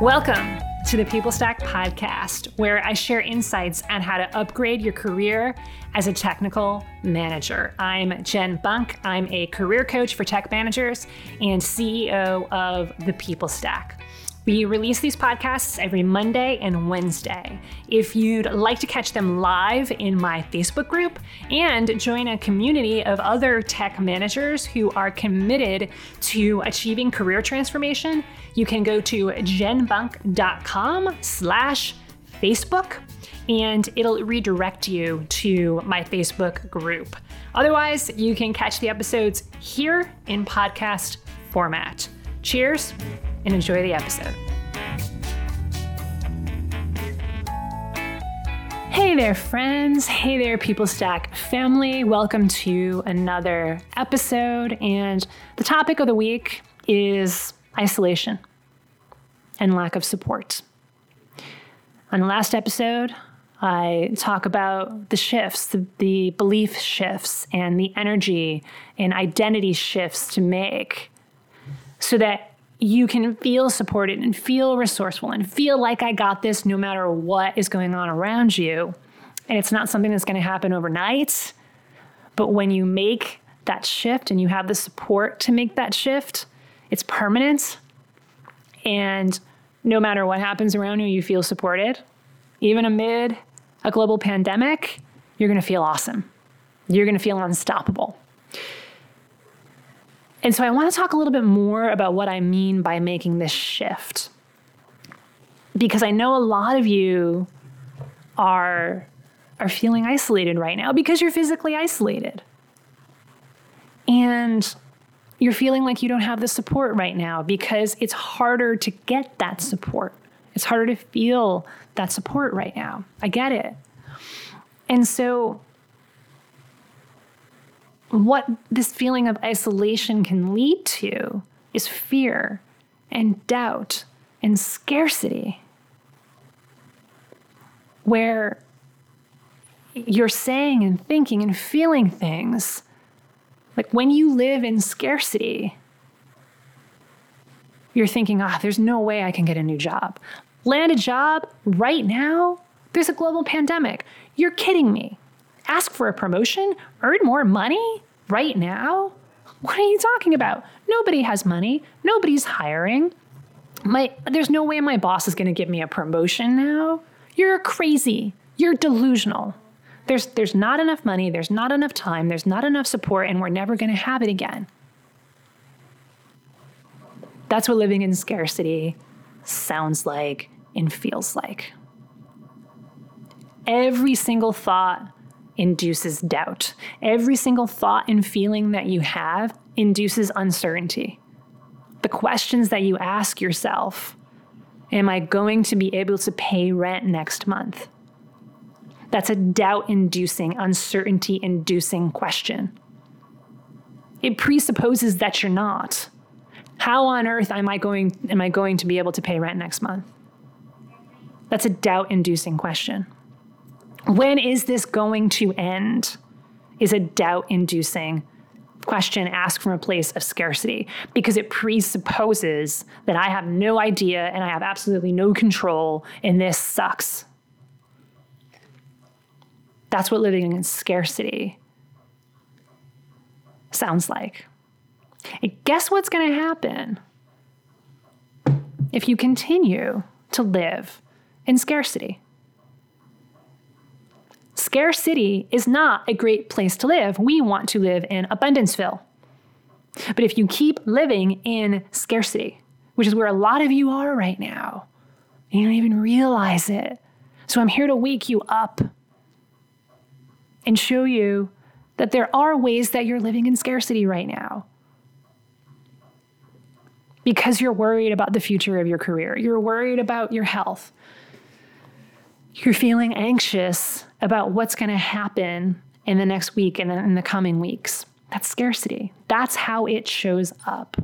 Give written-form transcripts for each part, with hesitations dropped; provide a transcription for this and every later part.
Welcome to the People Stack podcast, where I share insights on how to upgrade your career as a technical manager. I'm Jen Bunk. I'm a career coach for tech managers and CEO of the People Stack. We release these podcasts every Monday and Wednesday. If you'd like to catch them live in my Facebook group and join a community of other tech managers who are committed to achieving career transformation, you can go to jenbunk.com/Facebook and it'll redirect you to my Facebook group. Otherwise, you can catch the episodes here in podcast format. Cheers and enjoy the episode. Hey there, friends. Hey there, People Stack family. Welcome to another episode. And the topic of the week is isolation and lack of support. On the last episode, I talk about the shifts, the belief shifts, and the energy and identity shifts to make so that you can feel supported and feel resourceful and feel like I got this no matter what is going on around you. And it's not something that's going to happen overnight, but when you make that shift and you have the support to make that shift, it's permanent. And no matter what happens around you, you feel supported. Even amid a global pandemic, you're going to feel awesome. You're going to feel unstoppable. And so I want to talk a little bit more about what I mean by making this shift. Because I know a lot of you are feeling isolated right now because you're physically isolated. And you're feeling like you don't have the support right now because it's harder to get that support. It's harder to feel that support right now. I get it. And so what this feeling of isolation can lead to is fear and doubt and scarcity, where you're saying and thinking and feeling things like when you live in scarcity, you're thinking, there's no way I can get a new job. Land a job right now? There's a global pandemic. You're kidding me. Ask for a promotion? Earn more money right now? What are you talking about? Nobody has money. Nobody's hiring. There's no way my boss is going to give me a promotion now. You're crazy. You're delusional. There's not enough money. There's not enough time. There's not enough support, and we're never going to have it again. That's what living in scarcity sounds like and feels like. Every single thought induces doubt. Every single thought and feeling that you have induces uncertainty. The questions that you ask yourself, am I going to be able to pay rent next month? That's a doubt-inducing, uncertainty-inducing question. It presupposes that you're not. How on earth am I going to be able to pay rent next month? That's a doubt-inducing question. When is this going to end? Is a doubt-inducing question asked from a place of scarcity because it presupposes that I have no idea and I have absolutely no control and this sucks. That's what living in scarcity sounds like. And guess what's going to happen if you continue to live in scarcity? Scarcity is not a great place to live. We want to live in Abundanceville. But if you keep living in scarcity, which is where a lot of you are right now, and you don't even realize it. So I'm here to wake you up and show you that there are ways that you're living in scarcity right now. Because you're worried about the future of your career. You're worried about your health. You're feeling anxious about what's going to happen in the next week and in the coming weeks. That's scarcity. That's how it shows up.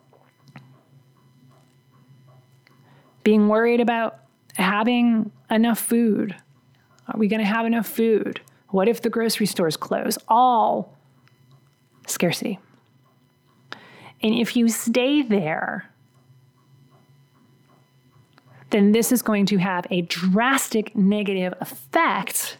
Being worried about having enough food. Are we going to have enough food? What if the grocery stores close? All scarcity. And if you stay there, then this is going to have a drastic negative effect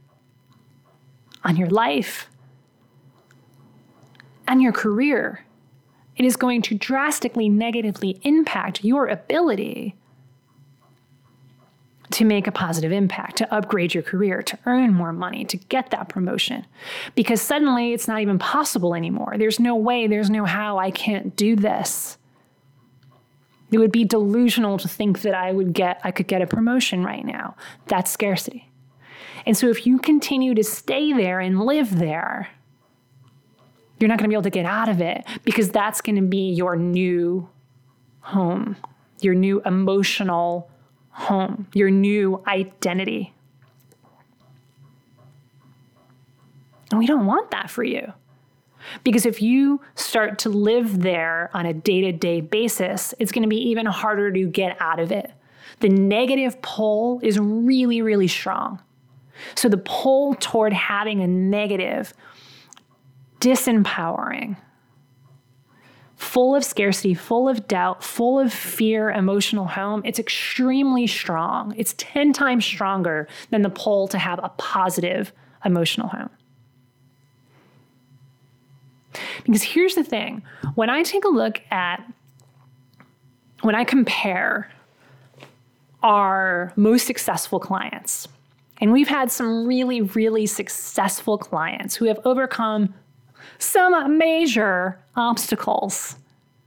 on your life and your career. It is going to drastically negatively impact your ability to make a positive impact, to upgrade your career, to earn more money, to get that promotion. Because suddenly it's not even possible anymore. There's no way, there's no how, I can't do this. It would be delusional to think that I could get a promotion right now. That's scarcity. And so if you continue to stay there and live there, you're not going to be able to get out of it, because that's going to be your new home, your new emotional home, your new identity. And we don't want that for you. Because if you start to live there on a day-to-day basis, it's going to be even harder to get out of it. The negative pull is really, really strong. So the pull toward having a negative, disempowering, full of scarcity, full of doubt, full of fear, emotional home, it's extremely strong. It's 10 times stronger than the pull to have a positive emotional home. Because here's the thing, when I compare our most successful clients, and we've had some really, really successful clients who have overcome some major obstacles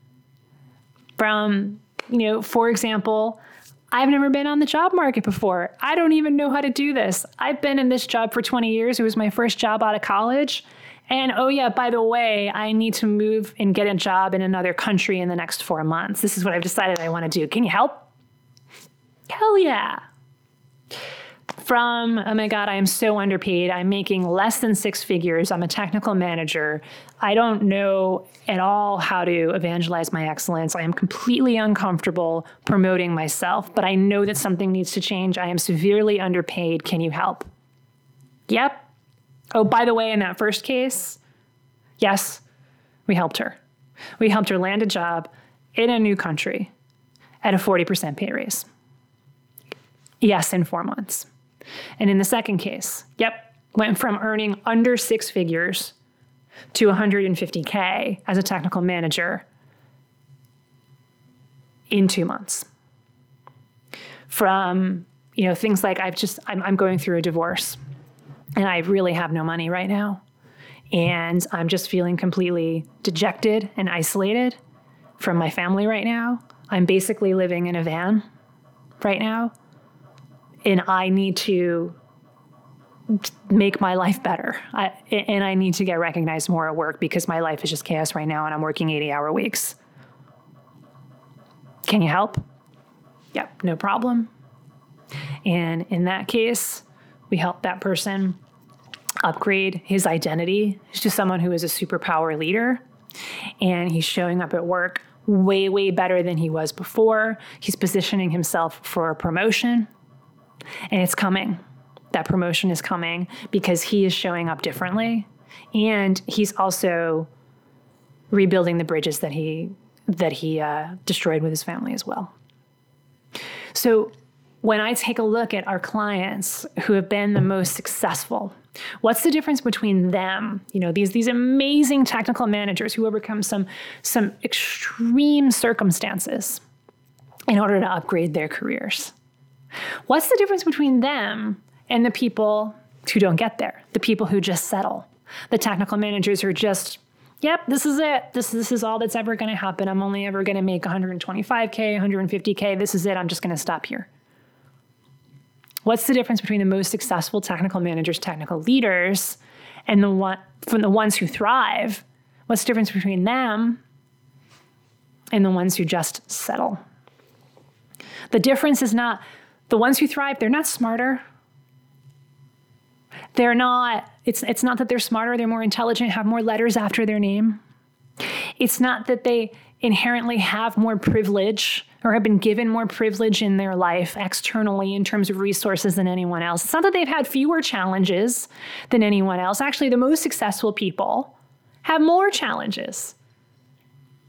from, for example, I've never been on the job market before. I don't even know how to do this. I've been in this job for 20 years. It was my first job out of college. And oh yeah, by the way, I need to move and get a job in another country in the next 4 months. This is what I've decided I want to do. Can you help? Hell yeah. From, oh my God, I am so underpaid. I'm making less than 6 figures. I'm a technical manager. I don't know at all how to evangelize my excellence. I am completely uncomfortable promoting myself, but I know that something needs to change. I am severely underpaid. Can you help? Yep. Oh, by the way, in that first case, yes, we helped her. We helped her land a job in a new country at a 40% pay raise. Yes, in 4 months. And in the second case, went from earning under 6 figures to 150K as a technical manager in 2 months. From, things like I'm going through a divorce. And I really have no money right now. And I'm just feeling completely dejected and isolated from my family right now. I'm basically living in a van right now. And I need to make my life better. And I need to get recognized more at work because my life is just chaos right now and I'm working 80-hour weeks. Can you help? Yep, no problem. And in that case, we help that person upgrade his identity to someone who is a superpower leader. And he's showing up at work way, way better than he was before. He's positioning himself for a promotion. And it's coming. That promotion is coming because he is showing up differently. And he's also rebuilding the bridges that he destroyed with his family as well. So when I take a look at our clients who have been the most successful, what's the difference between them, these amazing technical managers who overcome some extreme circumstances in order to upgrade their careers? What's the difference between them and the people who don't get there, the people who just settle, the technical managers who are just, yep, this is it. This is all that's ever going to happen. I'm only ever going to make 125K, 150K. This is it. I'm just going to stop here. What's the difference between the most successful technical managers, technical leaders, and the ones who thrive? What's the difference between them and the ones who just settle? The difference is not the ones who thrive. They're not smarter. They're not. It's not that they're smarter. They're more intelligent, have more letters after their name. It's not that they inherently have more privilege or have been given more privilege in their life externally in terms of resources than anyone else. It's not that they've had fewer challenges than anyone else. Actually, the most successful people have more challenges.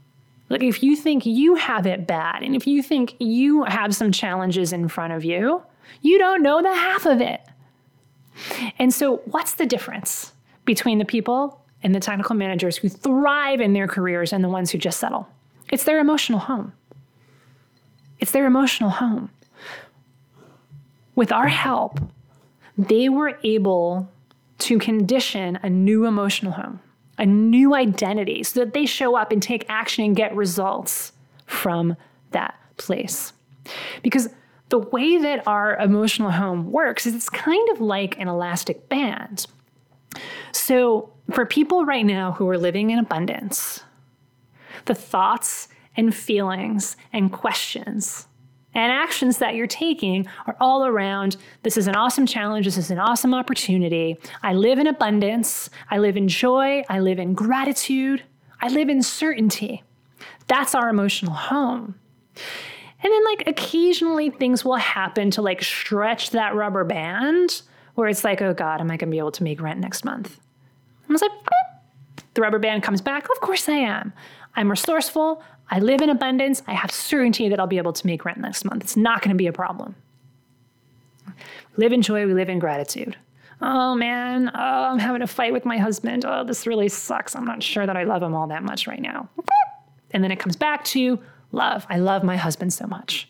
Like if you think you have it bad and if you think you have some challenges in front of you, you don't know the half of it. And so what's the difference between the people and the technical managers who thrive in their careers and the ones who just settle? It's their emotional home. It's their emotional home. With our help, they were able to condition a new emotional home, a new identity, so that they show up and take action and get results from that place. Because the way that our emotional home works is it's kind of like an elastic band. So for people right now who are living in abundance, the thoughts and feelings and questions and actions that you're taking are all around, this is an awesome challenge, this is an awesome opportunity. I live in abundance, I live in joy, I live in gratitude, I live in certainty. That's our emotional home. And then like occasionally things will happen to like stretch that rubber band where it's like, oh God, am I gonna be able to make rent next month? I was like, the rubber band comes back. Of course I am. I'm resourceful. I live in abundance. I have certainty that I'll be able to make rent next month. It's not going to be a problem. We live in joy. We live in gratitude. Oh man, I'm having a fight with my husband. Oh, this really sucks. I'm not sure that I love him all that much right now. And then it comes back to love. I love my husband so much.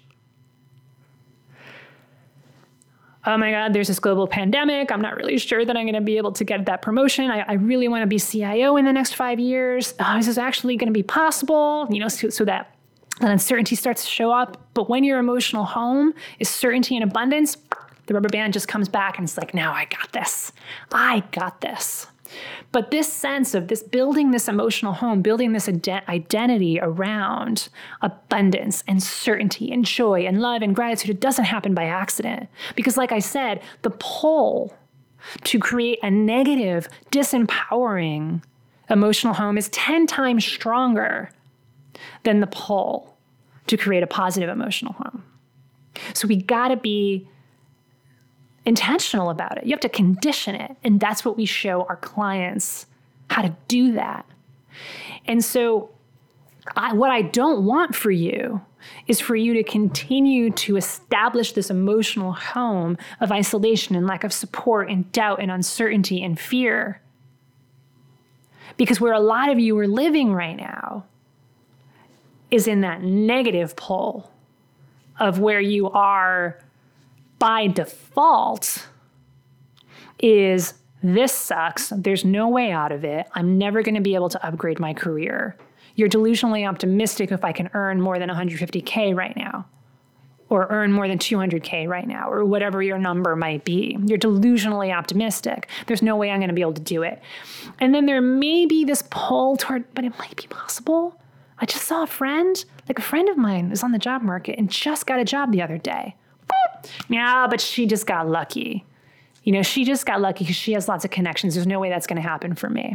Oh my God, there's this global pandemic. I'm not really sure that I'm going to be able to get that promotion. I really want to be CIO in the next 5 years. Is this actually going to be possible? So that uncertainty starts to show up. But when your emotional home is certainty and abundance, the rubber band just comes back and it's like, now I got this. I got this. But this sense of this building this emotional home, building this identity around abundance and certainty and joy and love and gratitude, it doesn't happen by accident. Because like I said, the pull to create a negative, disempowering emotional home is 10 times stronger than the pull to create a positive emotional home. So we gotta be intentional about it. You have to condition it. And that's what we show our clients how to do that. And so what I don't want for you is for you to continue to establish this emotional home of isolation and lack of support and doubt and uncertainty and fear. Because where a lot of you are living right now is in that negative pull of where you are by default is this sucks. There's no way out of it. I'm never going to be able to upgrade my career. You're delusionally optimistic if I can earn more than 150K right now, or earn more than 200K right now, or whatever your number might be. You're delusionally optimistic. There's no way I'm going to be able to do it. And then there may be this pull toward, but it might be possible. I just saw a friend of mine is on the job market and just got a job the other day. Yeah, but she just got lucky. She just got lucky because she has lots of connections. There's no way that's going to happen for me.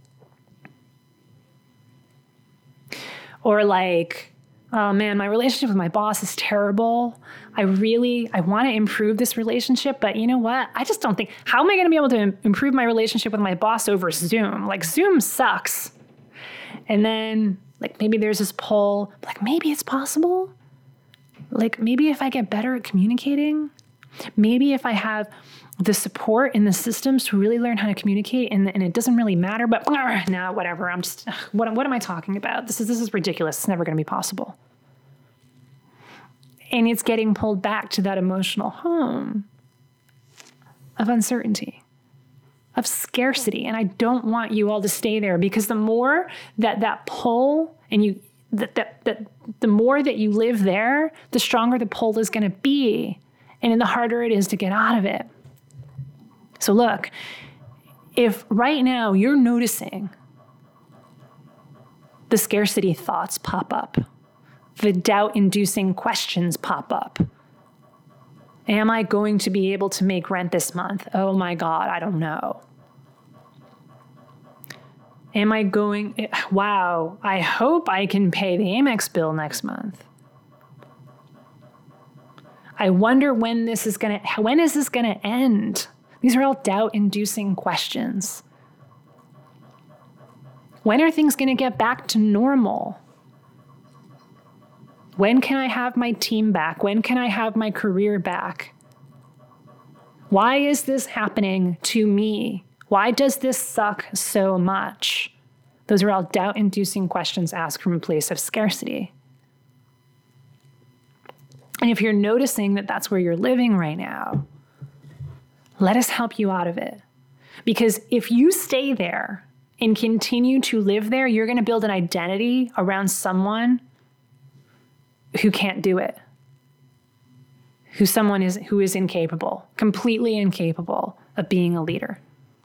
Or like, oh man, my relationship with my boss is terrible. I want to improve this relationship, but you know what? I just don't think, how am I going to be able to improve my relationship with my boss over Zoom? Like Zoom sucks. And then like maybe there's this pull, like maybe it's possible. Like maybe if I get better at communicating, maybe if I have the support in the systems to really learn how to communicate and it doesn't really matter, but no, whatever. I'm just, what am I talking about? This is ridiculous. It's never going to be possible. And it's getting pulled back to that emotional home of uncertainty, of scarcity. And I don't want you all to stay there because the more that pull and the more that you live there, the stronger the pull is going to be, and the harder it is to get out of it. So look, if right now you're noticing the scarcity thoughts pop up, the doubt-inducing questions pop up, am I going to be able to make rent this month? Oh my God, I don't know. Wow, I hope I can pay the Amex bill next month. I wonder when is this going to end? These are all doubt-inducing questions. When are things going to get back to normal? When can I have my team back? When can I have my career back? Why is this happening to me? Why does this suck so much? Those are all doubt-inducing questions asked from a place of scarcity. And if you're noticing that that's where you're living right now, let us help you out of it. Because if you stay there and continue to live there, you're going to build an identity around someone who can't do it, who is incapable, completely incapable of being a leader.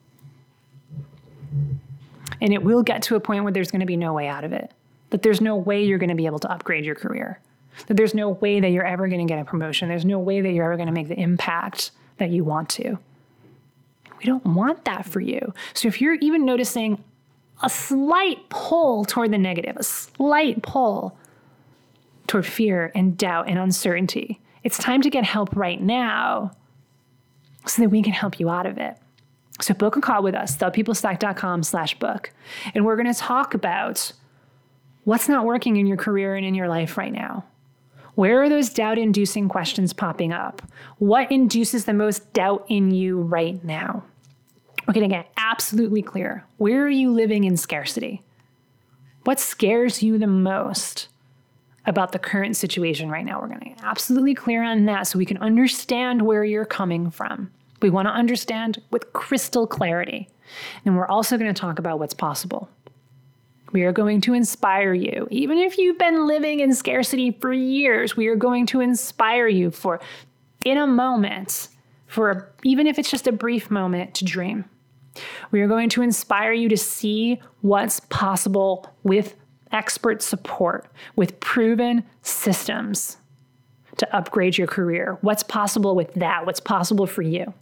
And it will get to a point where there's going to be no way out of it, that there's no way you're going to be able to upgrade your career, that there's no way that you're ever going to get a promotion. There's no way that you're ever going to make the impact that you want to. We don't want that for you. So if you're even noticing a slight pull toward the negative, a slight pull toward fear and doubt and uncertainty, it's time to get help right now so that we can help you out of it. So book a call with us, thepeoplestack.com/book. And we're going to talk about what's not working in your career and in your life right now. Where are those doubt-inducing questions popping up? What induces the most doubt in you right now? We're going to get absolutely clear. Where are you living in scarcity? What scares you the most about the current situation right now? We're going to get absolutely clear on that so we can understand where you're coming from. We want to understand with crystal clarity. And we're also going to talk about what's possible. We are going to inspire you. Even if you've been living in scarcity for years, we are going to inspire you for, in a moment, even if it's just a brief moment, to dream. We are going to inspire you to see what's possible with expert support, with proven systems to upgrade your career. What's possible with that? What's possible for you?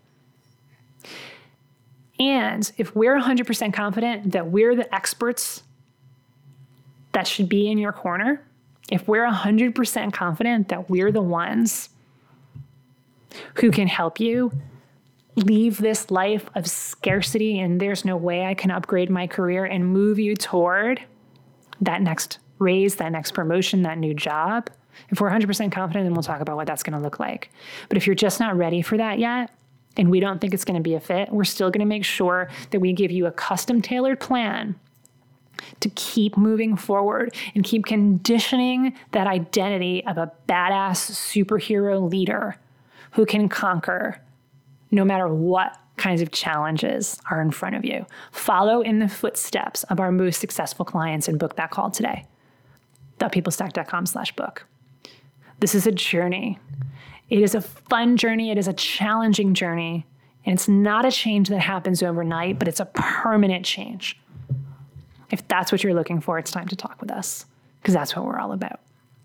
And if we're 100% confident that we're the experts that should be in your corner, if we're 100% confident that we're the ones who can help you leave this life of scarcity and there's no way I can upgrade my career and move you toward that next raise, that next promotion, that new job, if we're 100% confident, then we'll talk about what that's going to look like. But if you're just not ready for that yet, and we don't think it's going to be a fit, we're still going to make sure that we give you a custom tailored plan to keep moving forward and keep conditioning that identity of a badass superhero leader who can conquer no matter what kinds of challenges are in front of you. Follow in the footsteps of our most successful clients and book that call today. thepeoplestack.com/book. This is a journey. It is a fun journey. It is a challenging journey. And it's not a change that happens overnight, but it's a permanent change. If that's what you're looking for, it's time to talk with us, because that's what we're all about.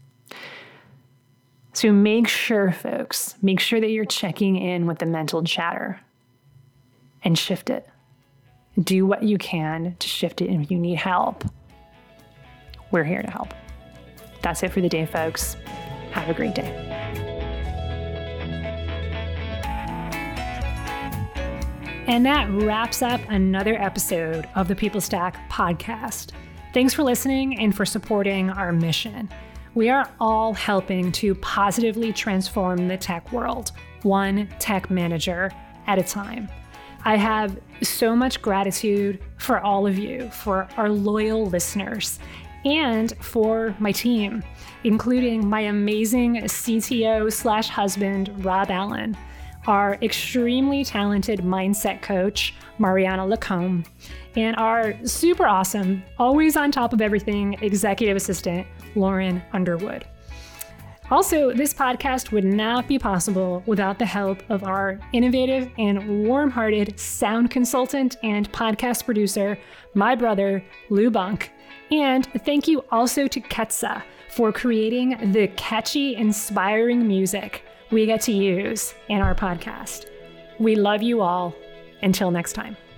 So make sure, folks, make sure that you're checking in with the mental chatter and shift it. Do what you can to shift it. And if you need help, we're here to help. That's it for the day, folks. Have a great day. And that wraps up another episode of the People Stack podcast. Thanks for listening and for supporting our mission. We are all helping to positively transform the tech world, one tech manager at a time. I have so much gratitude for all of you, for our loyal listeners, and for my team, including my amazing CTO/husband, Rob Allen, our extremely talented mindset coach, Mariana Lacombe, and our super awesome, always on top of everything, executive assistant, Lauren Underwood. Also, this podcast would not be possible without the help of our innovative and warm-hearted sound consultant and podcast producer, my brother, Lou Bunk. And thank you also to Ketsa for creating the catchy, inspiring music we get to use in our podcast. We love you all. Until next time.